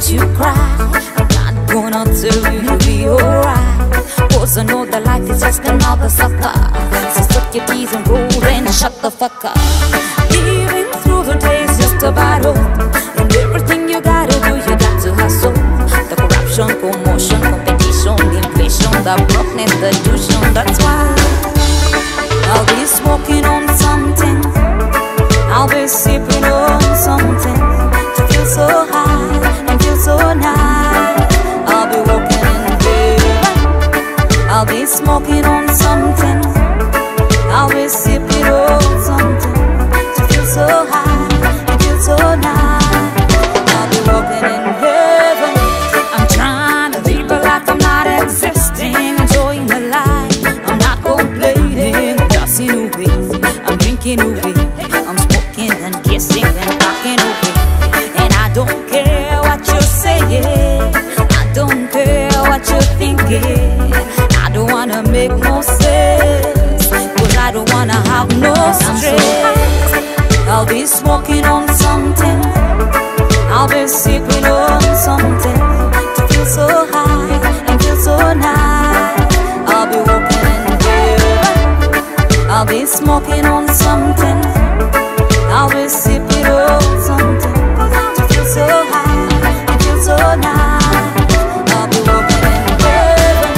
you cry. I'm not gonna tell you you'll be alright, 'cause I know that life is just another sucker. So suck your teeth and roll and shut the fuck up. Living through the days just a battle, and everything you gotta do, you got to hustle. The corruption, commotion, competition, inflation, the brokenness, the illusion. That's why I'll be smoking on something, I'll be sipping on something to feel so high and feel so nice. I'll be walking in heaven, I'll be smoking on something, I'll be sipping on something to feel so high and feel so nice. I'll be walking in heaven. I'm trying to live a life I'm not existing, enjoying the life, I'm not complaining, just in a way, I'm drinking away, I'm smoking and kissing and talking away. And I don't care what you're saying, I don't care what you're thinking, I don't wanna make no sense, 'cause I don't wanna have no stress. I'll be smoking on something, I'll be sipping on something to feel so high and feel so nice. I'll be walking in heaven, I'll be smoking on something, I'll be sipping on something to feel so high and feel so nice. I'll be walking in heaven.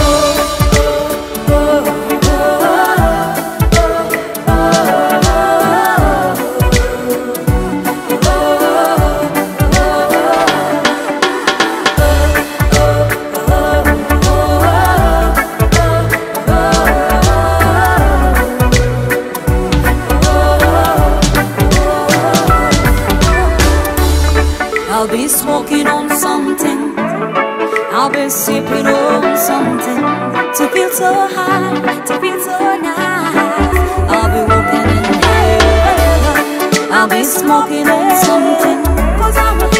I'll be smoking on something, I'll be sipping on something to feel so high, to feel so nice. I'll be walking in heaven, I'll be smoking on something, 'cause I'm